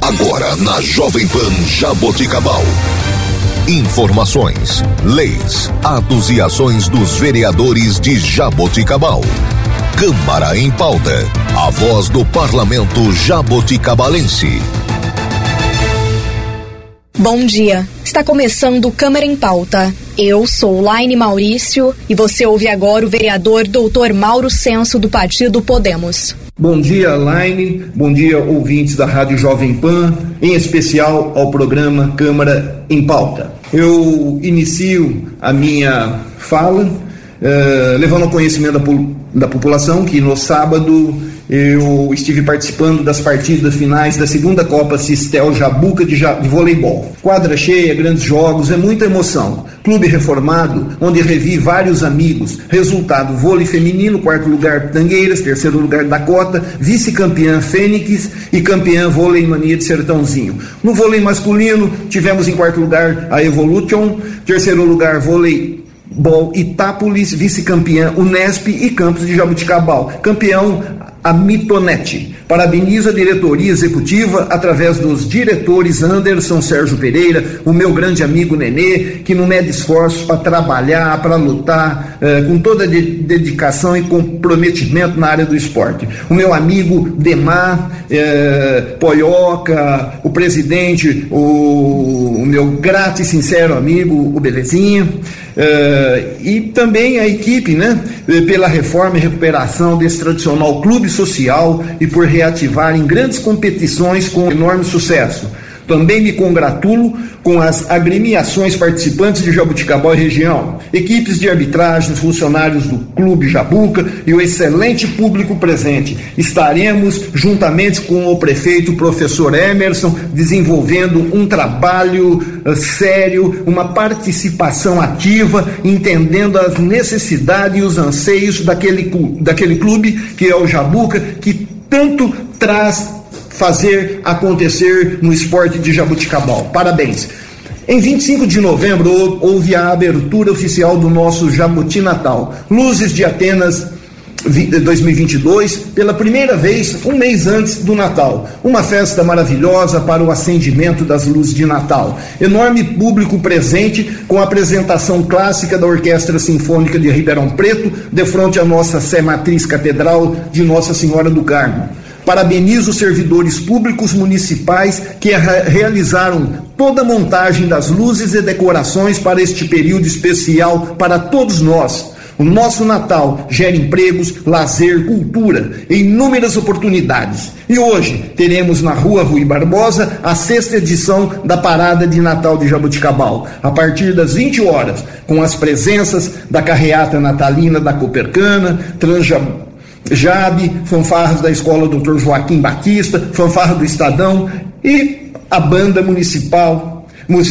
Agora na Jovem Pan Jaboticabal. Informações, leis, atos e ações dos vereadores de Jaboticabal. Câmara em Pauta. A voz do parlamento jaboticabalense. Bom dia. Está começando Câmara em Pauta. Eu sou Laine Maurício e você ouve agora o vereador Dr. Mauro Senso do Partido Podemos. Bom dia, Laine. Bom dia, ouvintes da Rádio Jovem Pan, em especial ao programa Câmara em Pauta. Eu inicio a minha fala levando ao conhecimento da população que no sábado eu estive participando das partidas finais da segunda Copa Cistel Jabuca de voleibol. Quadra cheia, grandes jogos, é muita emoção. Clube reformado, onde revi vários amigos. Resultado: vôlei feminino, quarto lugar Tangueiras, terceiro lugar Dakota, vice-campeã Fênix e campeã vôlei mania de Sertãozinho. No vôlei masculino, tivemos em quarto lugar a Evolution, terceiro lugar vôlei Bol Itápolis, vice-campeã Unesp e Campos de Jaboticabal, campeão a Mitonete. Parabenizo a diretoria executiva através dos diretores Anderson, Sérgio Pereira, o meu grande amigo Nenê, que não mede esforços para trabalhar, para lutar, com toda dedicação e comprometimento na área do esporte. O meu amigo Demar, Poioca, o presidente, o meu grato e sincero amigo, o Belezinha, e também a equipe, né, pela reforma e recuperação desse tradicional clube social e por reativar em grandes competições com enorme sucesso. Também me congratulo com as agremiações participantes de Jaboticabal e região, equipes de arbitragem, funcionários do Clube Jabuca e o excelente público presente. Estaremos, juntamente com o prefeito, professor Emerson, desenvolvendo um trabalho sério, uma participação ativa, entendendo as necessidades e os anseios daquele clube que é o Jabuca, que tanto traz fazer acontecer no esporte de Jaboticabal. Parabéns. Em 25 de novembro houve a abertura oficial do nosso Jabuti Natal. Luzes de Atenas 2022, pela primeira vez, um mês antes do Natal. Uma festa maravilhosa para o acendimento das luzes de Natal. Enorme público presente, com a apresentação clássica da Orquestra Sinfônica de Ribeirão Preto, de frente à nossa Sé Matriz Catedral de Nossa Senhora do Carmo. Parabenizo os servidores públicos municipais que realizaram toda a montagem das luzes e decorações para este período especial para todos nós. O nosso Natal gera empregos, lazer, cultura e inúmeras oportunidades. E hoje teremos na Rua Rui Barbosa a 6ª edição da Parada de Natal de Jaboticabal, a partir das 20 horas, com as presenças da Carreata Natalina da Copercana, Jabe, fanfarras da Escola Dr. Joaquim Batista, fanfarra do Estadão e a banda musical,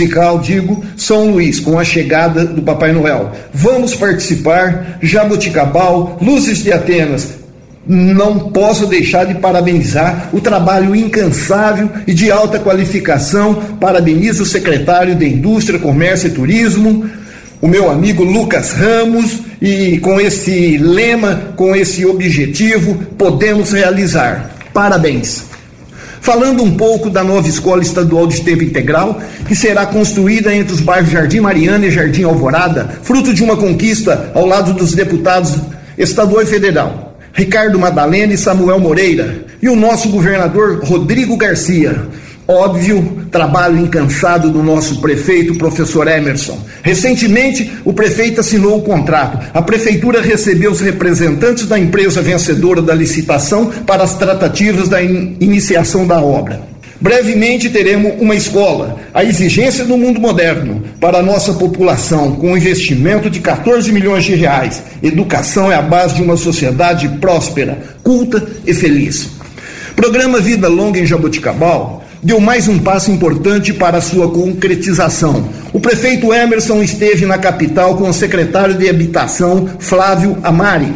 São Luís, com a chegada do Papai Noel. Vamos participar, Jaboticabal, Luzes de Atenas. Não posso deixar de parabenizar o trabalho incansável e de alta qualificação. Parabenizo o secretário de Indústria, Comércio e Turismo, o meu amigo Lucas Ramos, e com esse lema, com esse objetivo, podemos realizar. Parabéns. Falando um pouco da nova Escola Estadual de Tempo Integral, que será construída entre os bairros Jardim Mariana e Jardim Alvorada, fruto de uma conquista ao lado dos deputados estadual e federal, Ricardo Madalena e Samuel Moreira, e o nosso governador Rodrigo Garcia. Óbvio, trabalho incansado do nosso prefeito, professor Emerson. Recentemente, o prefeito assinou o contrato. A prefeitura recebeu os representantes da empresa vencedora da licitação para as tratativas da iniciação da obra. Brevemente teremos uma escola, a exigência do mundo moderno, para a nossa população, com um investimento de 14 milhões de reais. Educação é a base de uma sociedade próspera, culta e feliz. Programa Vida Longa em Jaboticabal deu mais um passo importante para a sua concretização. O prefeito Emerson esteve na capital com o secretário de Habitação, Flávio Amari.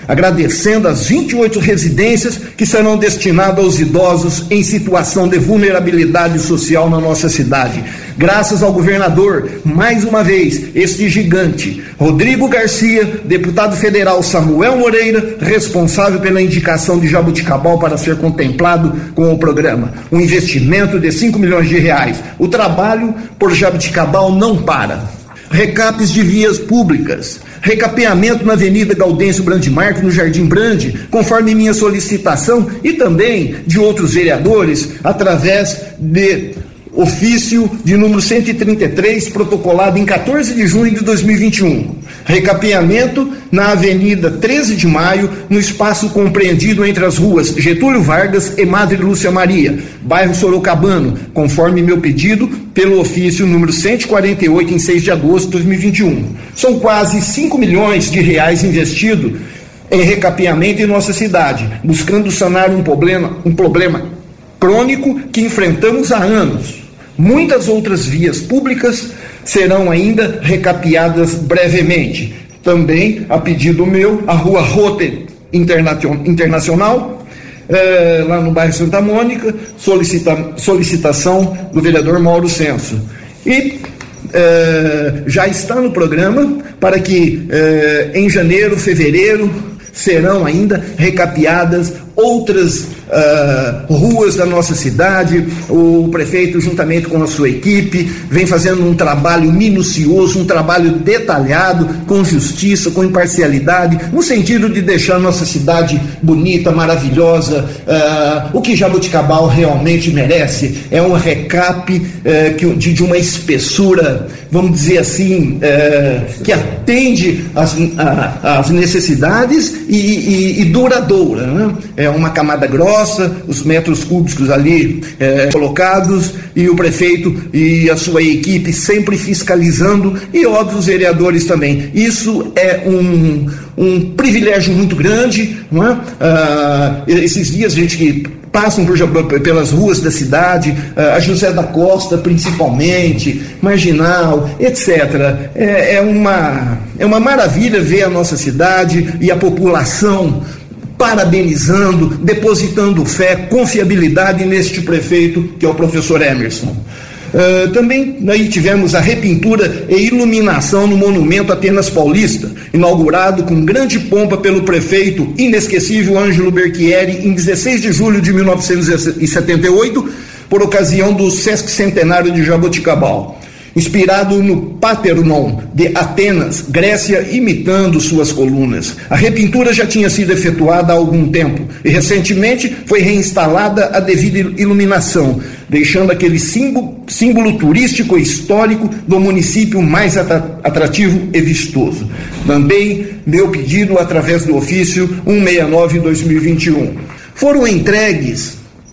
agradecendo as 28 residências que serão destinadas aos idosos em situação de vulnerabilidade social na nossa cidade. Graças ao governador, mais uma vez, este gigante, Rodrigo Garcia, deputado federal Samuel Moreira, responsável pela indicação de Jaboticabal para ser contemplado com o programa. Um investimento de 5 milhões de reais. O trabalho por Jaboticabal não para. Recapes de vias públicas, recapeamento na Avenida Gaudêncio Brandemarco, no Jardim Brande, conforme minha solicitação e também de outros vereadores, através de ofício de número 133, protocolado em 14 de junho de 2021. Recapeamento na Avenida 13 de Maio, no espaço compreendido entre as ruas Getúlio Vargas e Madre Lúcia Maria, bairro Sorocabano, conforme meu pedido pelo ofício número 148, em 6 de agosto de 2021. São quase 5 milhões de reais investidos em recapeamento em nossa cidade, buscando sanar um problema crônico que enfrentamos há anos. Muitas outras vias públicas serão ainda recapeadas brevemente. Também, a pedido meu, a Rua Rote Internacional, lá no bairro Santa Mônica, solicitação do vereador Mauro Senso. E já está no programa para que em janeiro, fevereiro, serão ainda recapeadas outras ruas da nossa cidade. O prefeito, juntamente com a sua equipe, vem fazendo um trabalho minucioso, um trabalho detalhado, com justiça, com imparcialidade, no sentido de deixar nossa cidade bonita, maravilhosa, o que Jaboticabal realmente merece. É um recap de uma espessura, vamos dizer assim, que atende às necessidades e duradoura, né? É uma camada grossa, os metros cúbicos ali colocados, e o prefeito e a sua equipe sempre fiscalizando, e óbvio os vereadores também. Isso é um privilégio muito grande, não é? Esses dias, gente que passam pelas ruas da cidade, a José da Costa principalmente, Marginal, etc. É uma maravilha ver a nossa cidade e a população parabenizando, depositando fé, confiabilidade neste prefeito, que é o professor Emerson. Também aí tivemos a repintura e iluminação no monumento Atenas Paulista, inaugurado com grande pompa pelo prefeito inesquecível Ângelo Berchieri em 16 de julho de 1978, por ocasião do sesquicentenário de Jaboticabal. Inspirado no Parthenon de Atenas, Grécia, imitando suas colunas. A repintura já tinha sido efetuada há algum tempo e recentemente foi reinstalada a devida iluminação, deixando aquele símbolo turístico e histórico do município mais atrativo e vistoso. Também meu pedido através do ofício 169/2021. Foram entregues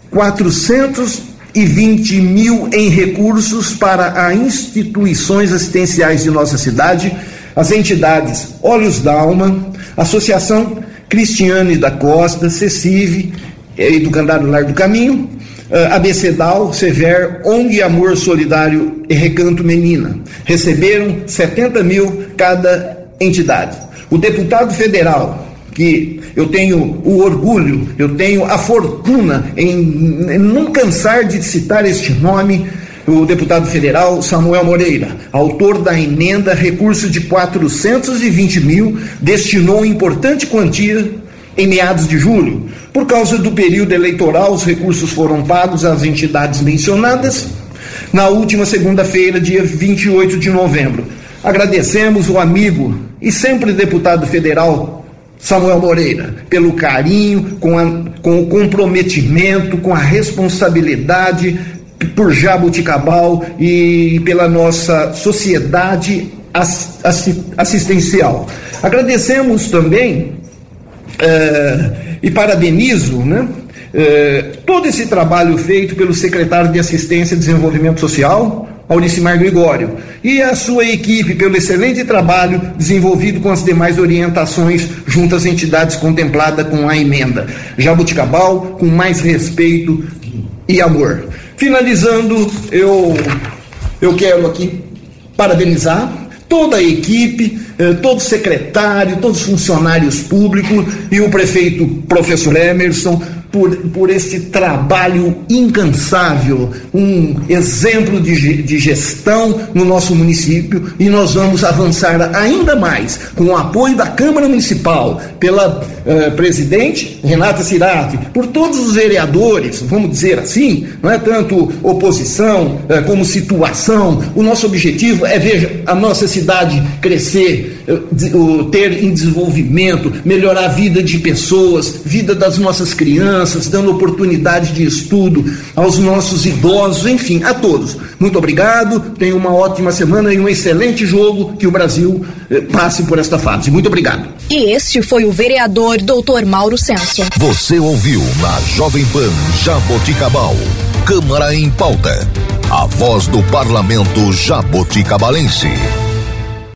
420 mil em recursos para as instituições assistenciais de nossa cidade, as entidades Olhos d'Alma, Associação Cristiane da Costa, CECIV, Educandário Lar do Caminho, ABCDAL, Sever, ONG Amor Solidário e Recanto Menina. Receberam 70 mil cada entidade. O deputado federal, que eu tenho o orgulho, eu tenho a fortuna em não cansar de citar este nome, o deputado federal Samuel Moreira, autor da emenda, recurso de 420 mil, destinou importante quantia em meados de julho. Por causa do período eleitoral, os recursos foram pagos às entidades mencionadas na última segunda-feira, dia 28 de novembro. Agradecemos o amigo e sempre deputado federal Samuel Moreira, pelo carinho, com o comprometimento, com a responsabilidade por Jaboticabal e pela nossa sociedade assistencial. Agradecemos também e parabenizo, né, todo esse trabalho feito pelo secretário de Assistência e Desenvolvimento Social, Auricimar Gregório, e a sua equipe pelo excelente trabalho desenvolvido com as demais orientações junto às entidades contempladas com a emenda. Jaboticabal com mais respeito e amor. Finalizando, eu quero aqui parabenizar toda a equipe, todo secretário, todos os funcionários públicos e o prefeito professor Emerson por esse trabalho incansável, um exemplo de gestão no nosso município, e nós vamos avançar ainda mais com o apoio da Câmara Municipal, pela presidente Renata Cirati, por todos os vereadores, vamos dizer assim, não é tanto oposição como situação. O nosso objetivo é ver a nossa cidade crescer, ter em desenvolvimento, melhorar a vida de pessoas, vida das nossas crianças, dando oportunidade de estudo aos nossos idosos, enfim, a todos. Muito obrigado, tenha uma ótima semana e um excelente jogo, que o Brasil passe por esta fase. Muito obrigado. E este foi o vereador Dr. Mauro Senso. Você ouviu na Jovem Pan Jaboticabal, Câmara em Pauta, a voz do Parlamento Jaboticabalense.